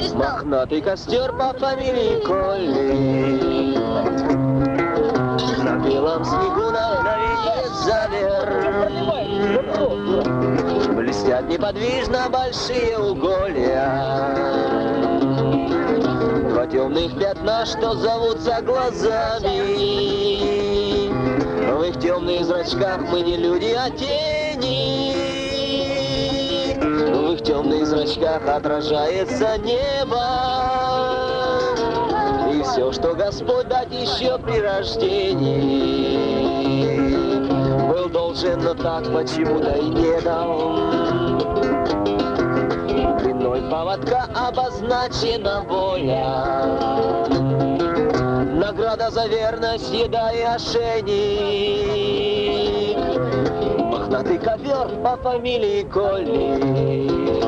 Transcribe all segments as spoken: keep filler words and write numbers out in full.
Мохнатый костер по фамилии Колли на белом снегу навеки замер. Блестят неподвижно большие уголья, два темных пятна, что зовутся глазами. В их темных зрачках мы не люди, а тени. В их темных зрачках отражается небо. И все, что Господь дать еще при рождении, был должен, но так почему-то и не дал. Длиной поводка обозначена воля, награда за верность, еда и ошейник. Мохнатый ковер по фамилии Колли,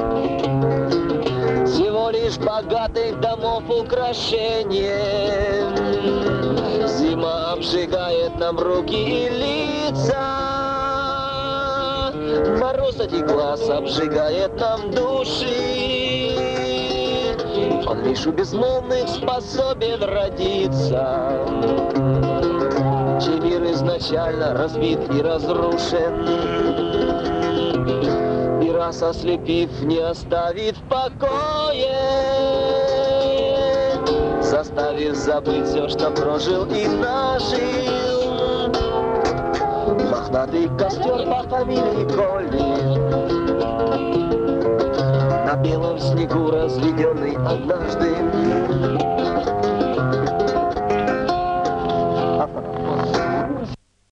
всего лишь богатых домов украшение. Зима обжигает нам руки и лица, мороз этих глаз обжигает нам души. Он лишь у безмолвных способен родиться, чей мир изначально разбит и разрушен. И раз ослепив, не оставит в покое, заставив забыть все, что прожил и нажил. Мохнатый костер по фамилии Колли на белом снегу разведенный однажды.